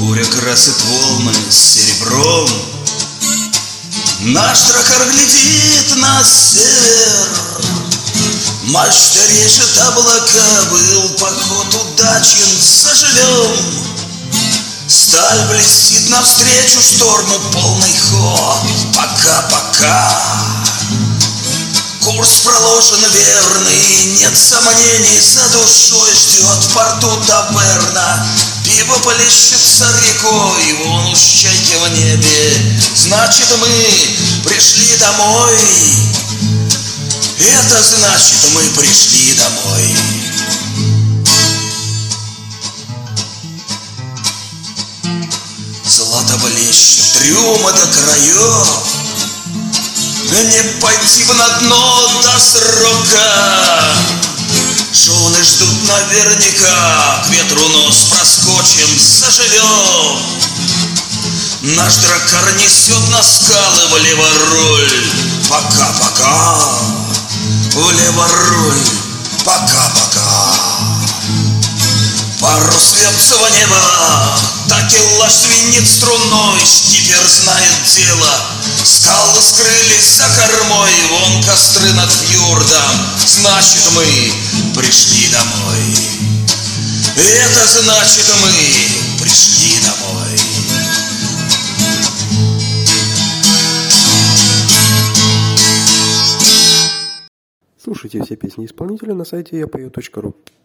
Буря красит волны серебром. Наш дракар глядит на север. Мачта режет облака, был поход удачен, заживем. Сталь блестит навстречу шторму, полный ход. Пока-пока. Курс проложен верный, нет сомнений, за душой ждет в порту таверна. Пиво плещется рекой, вон уж чайки в небе. Значит, мы пришли домой. Это значит, мы пришли домой. Злато блещет трюмы до краев. Не пойти бы на дно до срока. Жены ждут наверняка. К ветру нос проскочим, заживем. Наш дракар несет на скалы влево руль. Пока-пока. Влево руль. Пока-пока. Парус вьется в небо. Такелаж звенит струной. Шкипер знает дело. Скалы скрылись за кормой. Вон костры над фьордом. Значит, мы пришли домой. Это значит, мы пришли домой. Слушайте все песни исполнителя на сайте yapeo.ru.